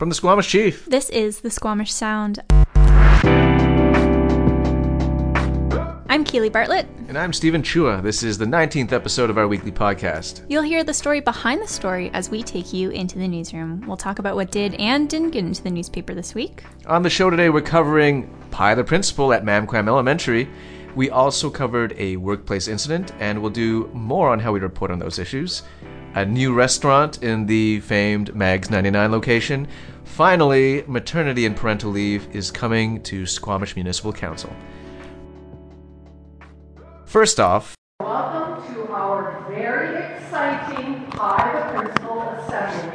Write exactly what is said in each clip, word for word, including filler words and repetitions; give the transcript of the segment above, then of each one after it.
From the Squamish Chief. This is the Squamish Sound. I'm Keely Bartlett. And I'm Stephen Chua. This is the nineteenth episode of our weekly podcast. You'll hear the story behind the story as we take you into the newsroom. We'll talk about what did and didn't get into the newspaper this week. On the show today, we're covering Pi the Principal at Mamquam Elementary. We also covered a workplace incident, and we'll do more on how we report on those issues. A new restaurant in the famed Mags ninety-nine location. Finally, maternity and parental leave is coming to Squamish Municipal Council. First off, welcome to our very exciting Pi the Principal Assembly.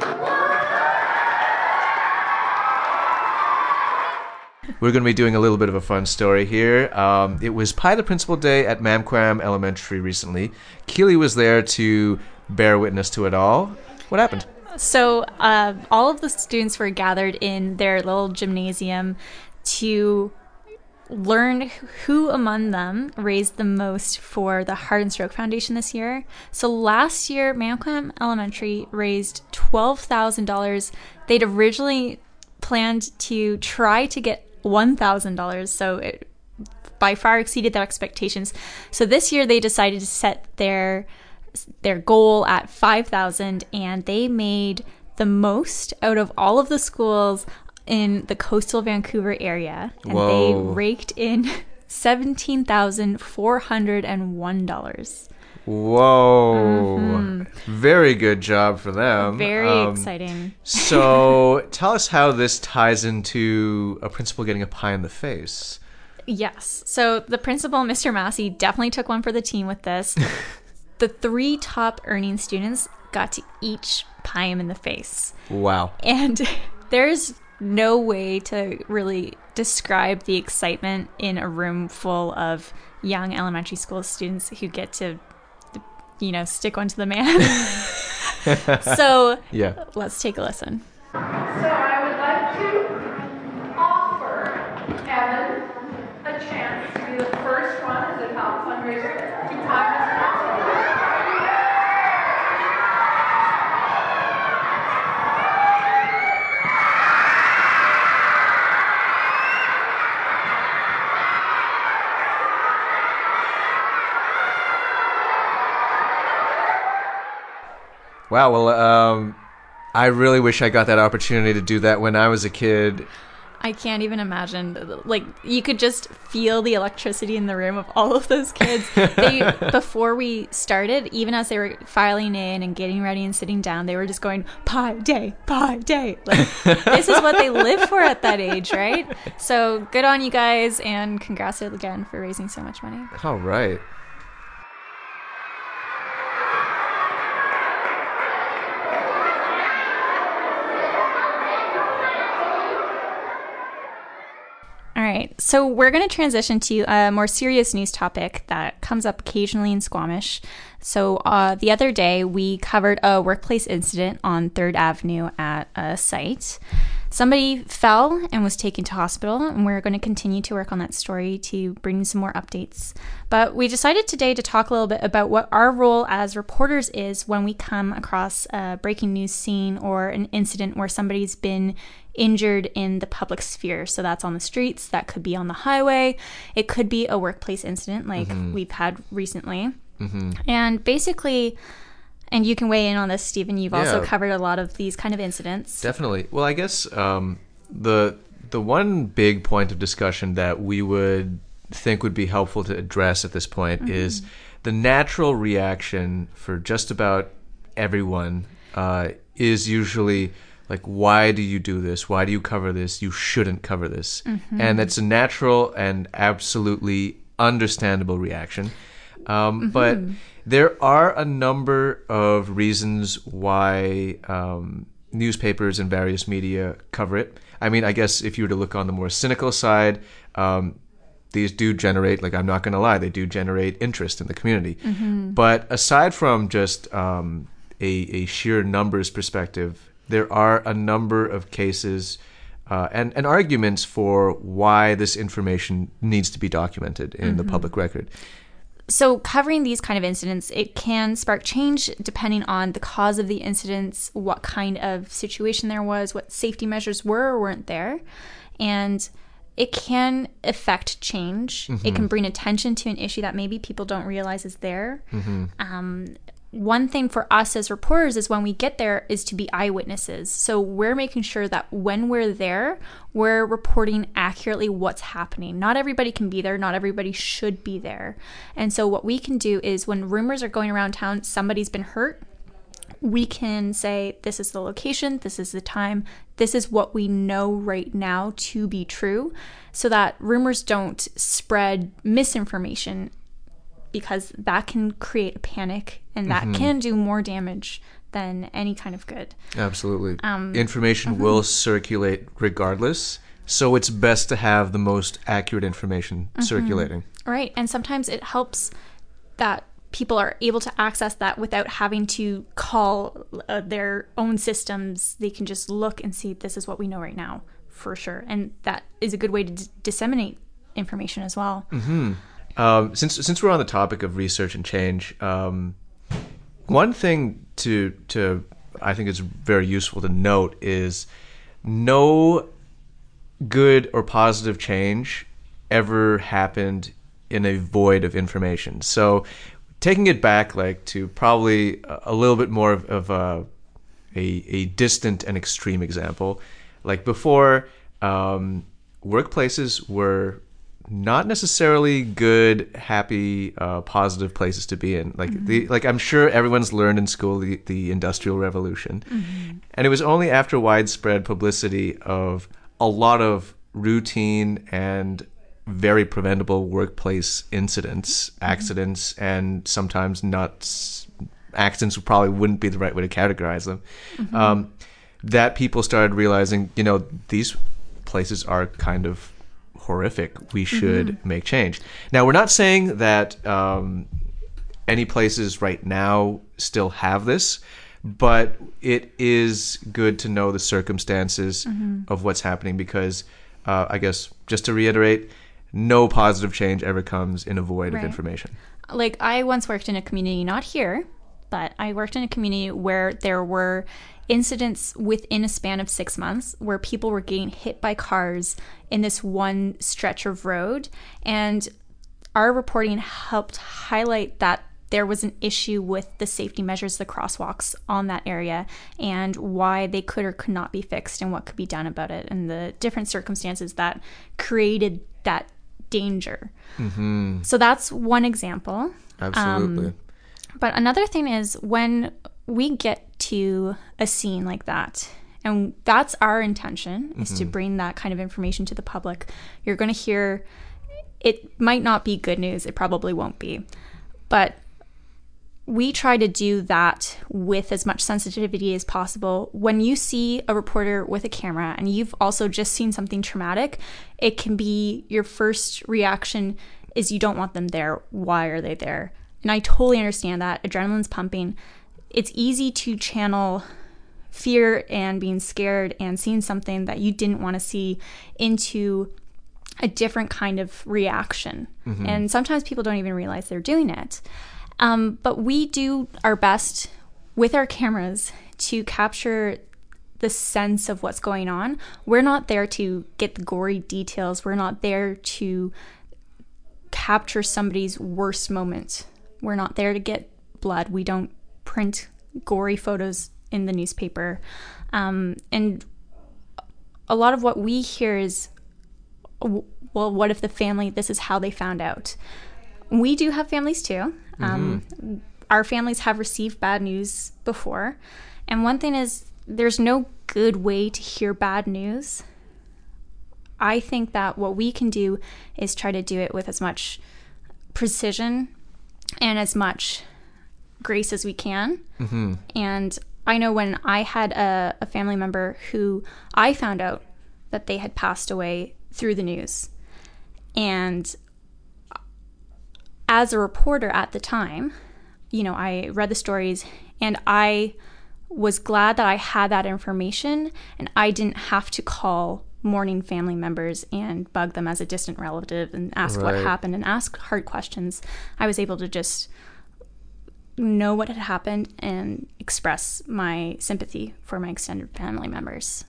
We're going to be doing a little bit of a fun story here. Um, it was Pi the Principal Day at Mamquam Elementary recently. Keely was there to bear witness to it all. What happened? So uh, all of the students were gathered in their little gymnasium to learn who among them raised the most for the Heart and Stroke Foundation this year. So last year, Mamquam Elementary raised twelve thousand dollars. They'd originally planned to try to get one thousand dollars, so it by far exceeded their expectations. So this year they decided to set their their goal at five thousand dollars, and they made the most out of all of the schools in the coastal Vancouver area, and Whoa. they raked in seventeen thousand four hundred one dollars. Whoa. Mm-hmm. Very good job for them. Very Um, exciting. So tell us how this ties into a principal getting a pie in the face. Yes. So the principal, Mister Massey, definitely took one for the team with this. The three top earning students got to each pie him in the face. Wow. And there's no way to really describe the excitement in a room full of young elementary school students who get to, you know, stick one to the man. So Yeah. let's take a listen. So I would like to offer Evan a chance to be the first one as a top fundraiser to Pi this council. Wow, well, um, I really wish I got that opportunity to do that when I was a kid. I can't even imagine. Like, you could just feel the electricity in the room of all of those kids. They, before we started, even as they were filing in and getting ready and sitting down, they were just going, pie day, pie day. Like, this is what they live for at that age, right? So good on you guys, and congrats again for raising so much money. All right. All right, so we're going to transition to a more serious news topic that comes up occasionally in Squamish. So uh, the other day, we covered a workplace incident on third Avenue at a site. Somebody fell and was taken to hospital, and we're going to continue to work on that story to bring some more updates. But we decided today to talk a little bit about what our role as reporters is when we come across a breaking news scene or an incident where somebody's been injured in the public sphere. So that's on the streets, that could be on the highway, it could be a workplace incident like mm-hmm. we've had recently. Mm-hmm. And basically, and you can weigh in on this, Stephen, you've yeah. also covered a lot of these kind of incidents. Definitely. Well, I guess um, the the one big point of discussion that we would think would be helpful to address at this point mm-hmm. is the natural reaction for just about everyone uh, is usually like, why do you do this? Why do you cover this? You shouldn't cover this. Mm-hmm. And it's a natural and absolutely understandable reaction. Um, mm-hmm. But there are a number of reasons why um, newspapers and various media cover it. I mean, I guess if you were to look on the more cynical side, um, these do generate, like, I'm not going to lie, they do generate interest in the community. Mm-hmm. But aside from just um, a, a sheer numbers perspective, there are a number of cases uh, and, and arguments for why this information needs to be documented in mm-hmm. the public record. so covering these kind of incidents, it can spark change depending on the cause of the incidents, what kind of situation there was, what safety measures were or weren't there. And it can affect change. Mm-hmm. It can bring attention to an issue that maybe people don't realize is there. Mm-hmm. Um, one thing for us as reporters is when we get there is to be eyewitnesses. So we're making sure that when we're there, we're reporting accurately what's happening. Not everybody can be there. Not everybody should be there. And so what we can do is when rumors are going around town, somebody's been hurt, we can say, this is the location, this is the time, this is what we know right now to be true, so that rumors don't spread misinformation, because that can create a panic and that mm-hmm. can do more damage than any kind of good. Absolutely. Um, information mm-hmm. will circulate regardless, so it's best to have the most accurate information mm-hmm. circulating. Right, and sometimes it helps that people are able to access that without having to call uh, their own systems. They can just look and see, this is what we know right now, for sure. And that is a good way to d- disseminate information as well. Mm-hmm. Um, since since we're on the topic of research and change, um, one thing to to I think is very useful to note is no good or positive change ever happened in a void of information. So taking it back like to probably a little bit more of, of a, a a distant and extreme example, like before, um, workplaces were not necessarily good, happy, uh, positive places to be in. Like mm-hmm. the like I'm sure everyone's learned in school the, the Industrial Revolution. Mm-hmm. And it was only after widespread publicity of a lot of routine and very preventable workplace incidents, mm-hmm. accidents, and sometimes not accidents probably wouldn't be the right way to categorize them, mm-hmm. um, that people started realizing, you know, these places are kind of horrific. We should mm-hmm. make change. Now, we're not saying that um, any places right now still have this, but it is good to know the circumstances mm-hmm. of what's happening because, uh, I guess, just to reiterate, no positive change ever comes in a void right. of information. Like, I once worked in a community, not here, but I worked in a community where there were incidents within a span of six months where people were getting hit by cars in this one stretch of road. And our reporting helped highlight that there was an issue with the safety measures, the crosswalks on that area, and why they could or could not be fixed and what could be done about it, and the different circumstances that created that danger. Mm-hmm. So that's one example. Absolutely. Um, but another thing is when we get to a scene like that, and that's our intention, mm-hmm. is to bring that kind of information to the public, you're going to hear, it might not be good news, it probably won't be, but we try to do that with as much sensitivity as possible. When you see a reporter with a camera and you've also just seen something traumatic, it can be your first reaction is you don't want them there. Why are they there? And I totally understand that. Adrenaline's pumping. It's easy to channel fear and being scared and seeing something that you didn't want to see into a different kind of reaction. Mm-hmm. And sometimes people don't even realize they're doing it. Um, but we do our best with our cameras to capture the sense of what's going on. We're not there to get the gory details. We're not there to capture somebody's worst moment. We're not there to get blood. We don't print gory photos in the newspaper. Um, and a lot of what we hear is, well, what if the family, this is how they found out? We do have families too. Um, mm-hmm. Our families have received bad news before. And one thing is, there's no good way to hear bad news. I think that what we can do is try to do it with as much precision and as much grace as we can. Mm-hmm. And I know when I had a, a family member who I found out that they had passed away through the news. And as a reporter at the time, you know, I read the stories and I was glad that I had that information and I didn't have to call mourning family members and bug them as a distant relative and ask Right. what happened and ask hard questions. I was able to just know what had happened and express my sympathy for my extended family members.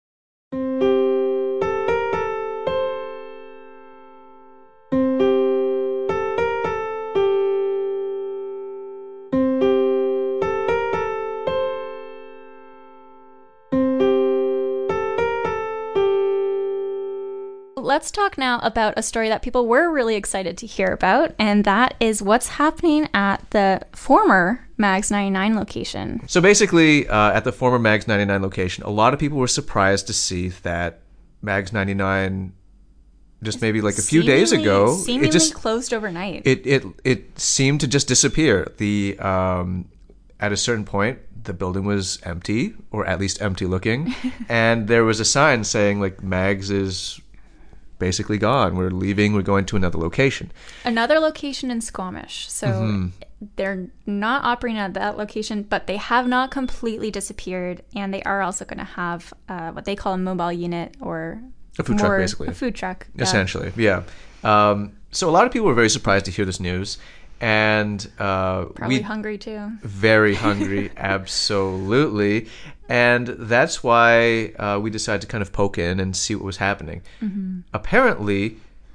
Let's talk now about a story that people were really excited to hear about, and that is what's happening at the former Mags ninety-nine location. So basically, uh, at the former Mags ninety-nine location, a lot of people were surprised to see that Mags ninety-nine, just maybe like a few days Seemingly- ago, seemingly it just closed overnight. it it it seemed to just disappear. The um, at a certain point, the building was empty, or at least empty looking, and there was a sign saying like Mags is basically gone. We're leaving. We're going to another location. Another location in Squamish. So Mm-hmm. they're not operating at that location, but they have not completely disappeared, and they are also going to have uh, what they call a mobile unit, or A food truck, more- basically. a food truck. yeah. Essentially, yeah. Um, so a lot of people were very surprised to hear this news, and uh, Probably we hungry too. very hungry, absolutely. And that's why uh, we decided to kind of poke in and see what was happening. Mm-hmm. Apparently,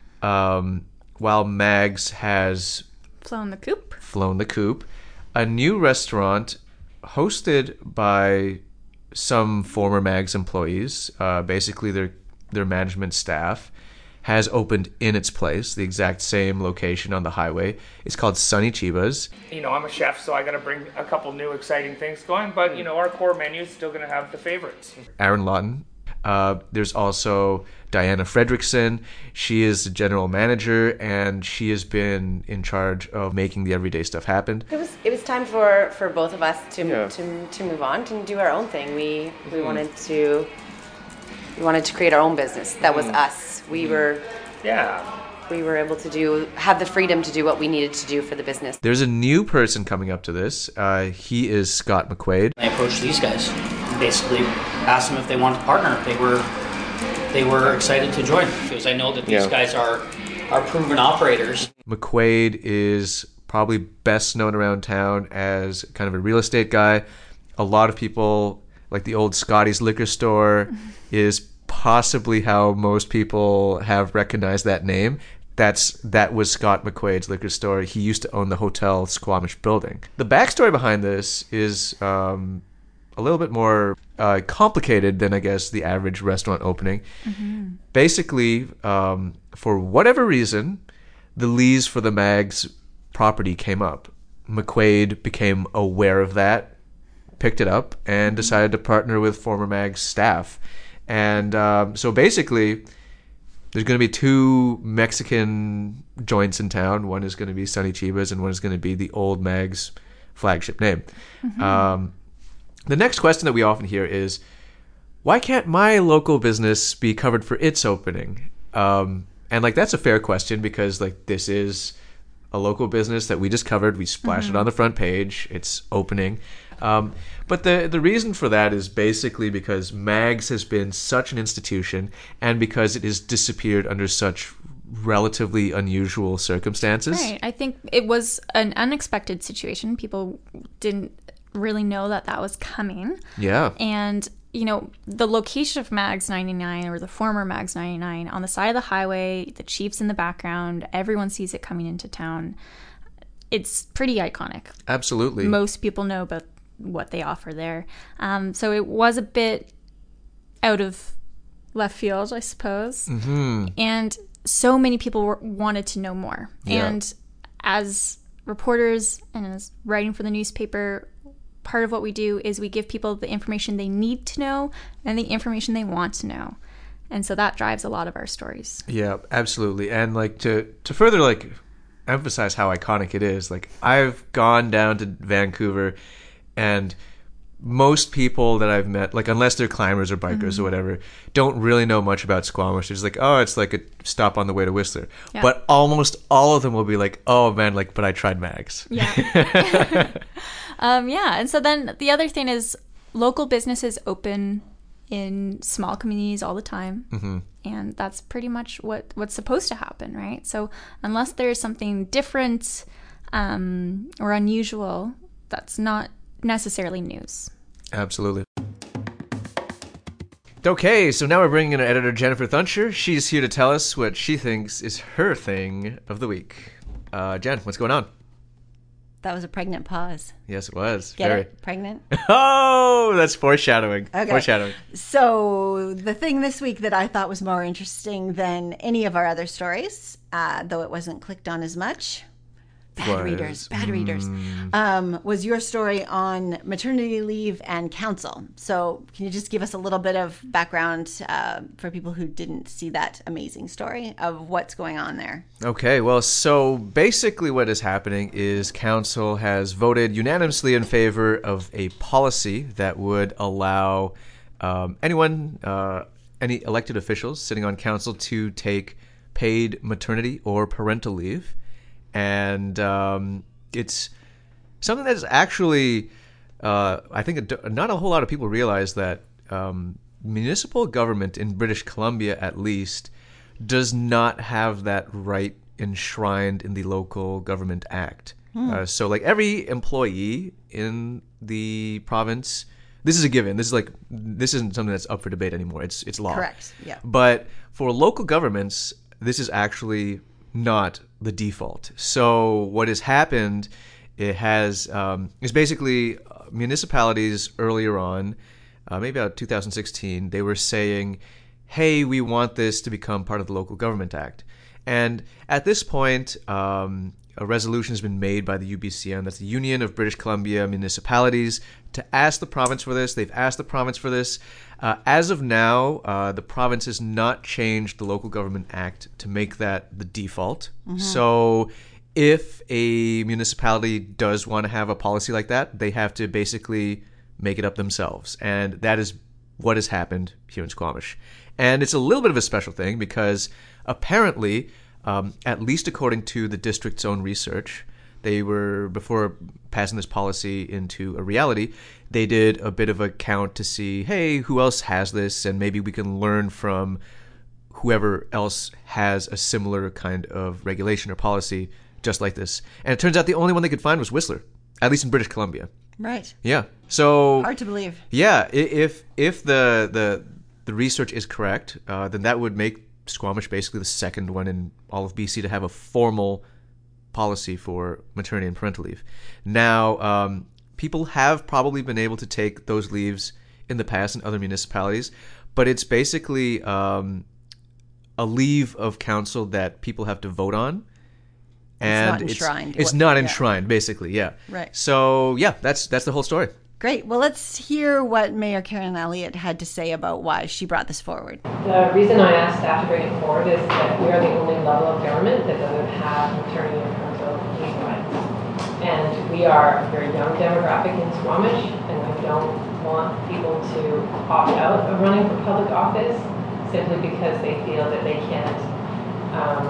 um, while Mags has Flown the coop. flown the coop, a new restaurant hosted by some former Mags employees, uh, basically their their management staff, has opened in its place, the exact same location on the highway. It's called Sunny Chiba's. You know, I'm a chef, so I got to bring a couple new exciting things going. But, you know, our core menu is still going to have the favorites. Aaron Lawton. Uh, there's also Diana Fredrickson. She is the general manager, and she has been in charge of making the everyday stuff happen. It was it was time for, for both of us to Yeah. to to move on and do our own thing. We we wanted to we wanted to create our own business. That was us. We were Yeah. we were able to do have the freedom to do what we needed to do for the business. There's a new person coming up to this. Uh, he is Scott McQuaid. I approached these guys, basically asked them if they wanted to partner. They were they were excited to join because I know that these Yeah. guys are are proven operators. McQuaid is probably best known around town as kind of a real estate guy. A lot of people, like the old Scotty's liquor store, is possibly how most people have recognized that name. That's that was Scott McQuaid's liquor store. He used to own the Hotel Squamish building. The backstory behind this is um, a little bit more uh, complicated than I guess the average restaurant opening. Basically, um, for whatever reason, the lease for the Mags property came up. McQuaid became aware of that, picked it up, and decided to partner with former Mags staff. And um, so basically, there's going to be two Mexican joints in town. One is going to be Sunny Chiba's, and one is going to be the old Mags flagship name. Um, the next question that we often hear is, why can't my local business be covered for its opening? Um, and like that's a fair question because like this is a local business that we just covered. We splashed it on the front page. It's opening. Um, but the the reason for that is basically because Mags has been such an institution and because it has disappeared under such relatively unusual circumstances. Right. I think it was an unexpected situation. People didn't really know that that was coming. Yeah. And, you know, the location of Mags ninety-nine, or the former Mags ninety-nine, on the side of the highway, the Chiefs in the background, everyone sees it coming into town. It's pretty iconic. Absolutely. Most people know about what they offer there. Um, so it was a bit out of left field, I suppose. Mm-hmm. And so many people were, wanted to know more. Yeah. And as reporters and as writing for the newspaper, part of what we do is we give people the information they need to know and the information they want to know. And so that drives a lot of our stories. Yeah, absolutely. And like to to further like emphasize how iconic it is, like I've gone down to Vancouver and most people that I've met, like unless they're climbers or bikers Mm-hmm. or whatever, don't really know much about Squamish. They're just like, oh, it's like a stop on the way to Whistler. Yeah. But almost all of them will be like, oh man, like, but I tried Mags. Yeah. um, yeah. And so then the other thing is local businesses open in small communities all the time. Mm-hmm. And that's pretty much what, what's supposed to happen, right? So unless there's something different um, or unusual, that's not necessarily news. Absolutely. Okay, so now we're bringing in our editor, Jennifer Thuncher. She's here to tell us what she thinks is her thing of the week. Uh, Jen, what's going on? That was a pregnant pause. Yes, it was. Get Very. it? Pregnant? Oh, that's foreshadowing. Okay. Foreshadowing. So the thing this week that I thought was more interesting than any of our other stories, uh, though it wasn't clicked on as much, bad Was- readers, bad readers, um, was your story on maternity leave and counsel. So can you just give us a little bit of background uh, for people who didn't see that amazing story of what's going on there? Okay, well, so basically what is happening is Council has voted unanimously in favor of a policy that would allow um, anyone, uh, any elected officials sitting on Council to take paid maternity or parental leave. And um, it's something that's actually, uh, I think it, not a whole lot of people realize that um, municipal government in British Columbia, at least, does not have that right enshrined in the Local Government Act. Uh, so, like, every employee in the province, this is a given. This is like this isn't something that's up for debate anymore. It's it's law. Correct, yeah. But for local governments, this is actually not the default. So what has happened, it has um, is basically uh, municipalities earlier on, uh, maybe about two thousand sixteen, they were saying, hey, we want this to become part of the Local Government Act. And at this point, um, a resolution has been made by the U B C M, that's the Union of British Columbia Municipalities, to ask the province for this. They've asked the province for this. Uh, as of now, uh, the province has not changed the Local Government Act to make that the default. Mm-hmm. So if a municipality does want to have a policy like that, they have to basically make it up themselves. And that is what has happened here in Squamish. And it's a little bit of a special thing because apparently, um, at least according to the district's own research, they were, before passing this policy into a reality, they did a bit of a count to see, hey, who else has this? And maybe we can learn from whoever else has a similar kind of regulation or policy just like this. And it turns out the only one they could find was Whistler, at least in British Columbia. Right. Yeah. So Hard to believe. Yeah. i- If if the the, the research is correct, uh, then that would make Squamish basically the second one in all of B C to have a formal policy for maternity and parental leave. Now, um, people have probably been able to take those leaves in the past in other municipalities, but it's basically um, a leave of council that people have to vote on. And not enshrined. It's, it's What- not yeah. enshrined, basically, yeah. Right. So, yeah, that's that's the whole story. Great. Well, let's hear what Mayor Karen Elliott had to say about why she brought this forward. The reason I asked staff to bring it forward is that we are the only level of government that doesn't have maternity and parental leave rights. And we are a very young demographic in Squamish, and we don't want people to opt out of running for public office simply because they feel that they can't um,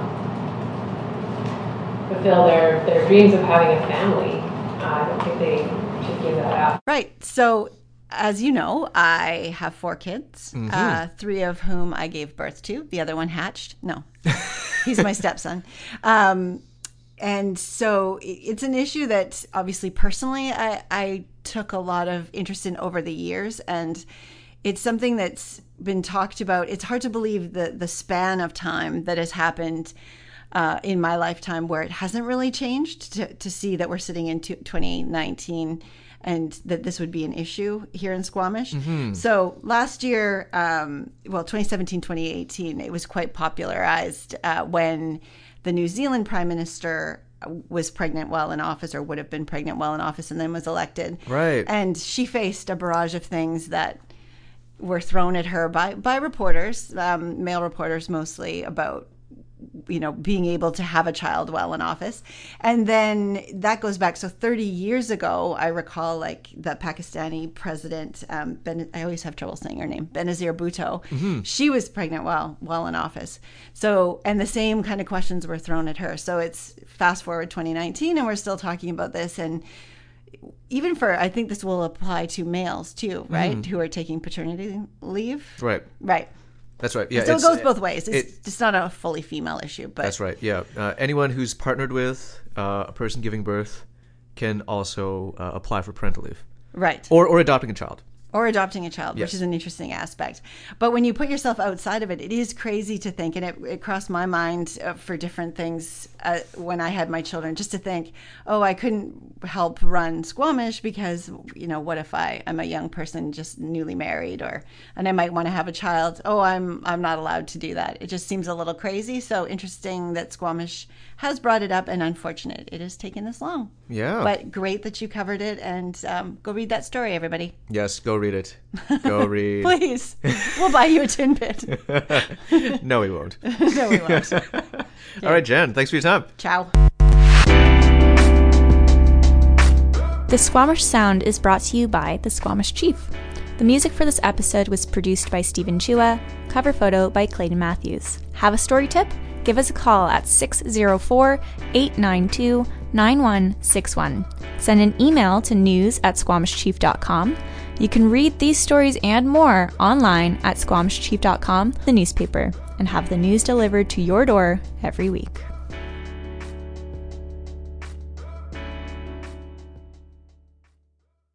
fulfill their, their dreams of having a family. Uh, I don't think they should give that up. Right. So, as you know, I have four kids, uh, three of whom I gave birth to. The other one hatched. No, he's my stepson. Um, and so it- it's an issue that obviously personally I, I took a lot of interest in over the years. And it's something that's been talked about. It's hard to believe the, the span of time that has happened uh, in my lifetime where it hasn't really changed, to, to see that we're sitting in two- twenty nineteen and that this would be an issue here in Squamish. So last year, um, well, twenty seventeen, twenty eighteen, it was quite popularized uh, when the New Zealand Prime Minister was pregnant while in office, or would have been pregnant while in office, and then was elected. Right. And she faced a barrage of things that were thrown at her by, by reporters, um, male reporters mostly, about, you know, being able to have a child while in office. And then that goes back. So thirty years ago, I recall like the Pakistani president, um, ben, I always have trouble saying her name, Benazir Bhutto. She was pregnant while, while in office. So, and the same kind of questions were thrown at her. So it's fast forward twenty nineteen and we're still talking about this. And even for, I think this will apply to males too, right? Mm. Who are taking paternity leave. Right. Right. That's right. Yeah. So it goes both ways. It's it, just not a fully female issue, but that's right. Yeah. Uh, anyone who's partnered with uh, a person giving birth can also uh, apply for parental leave. Right. Or or adopting a child. Or adopting a child, Yes. which is an interesting aspect. But when you put yourself outside of it, it is crazy to think, and it, it crossed my mind uh, for different things uh, when I had my children, just to think, oh, I couldn't help run Squamish because, you know, what if I, I'm a young person just newly married, or and I might want to have a child. Oh, I'm I'm not allowed to do that. It just seems a little crazy. So interesting that Squamish has brought it up, and unfortunate it has taken this long. Yeah. But great that you covered it, and um, go read that story, everybody. Yes, go read it. Go read. Please. We'll buy you a tin bit. No, we won't. No, we won't. Okay. All right, Jen, thanks for your time. Ciao. The Squamish Sound is brought to you by the Squamish Chief. The music for this episode was produced by Stephen Chua, cover photo by Clayton Matthews. Have a story tip? Give us a call at six oh four, eight nine two, nine one six one. Send an email to news at squamish chief dot com. You can read these stories and more online at squamish chief dot com, the newspaper, and have the news delivered to your door every week.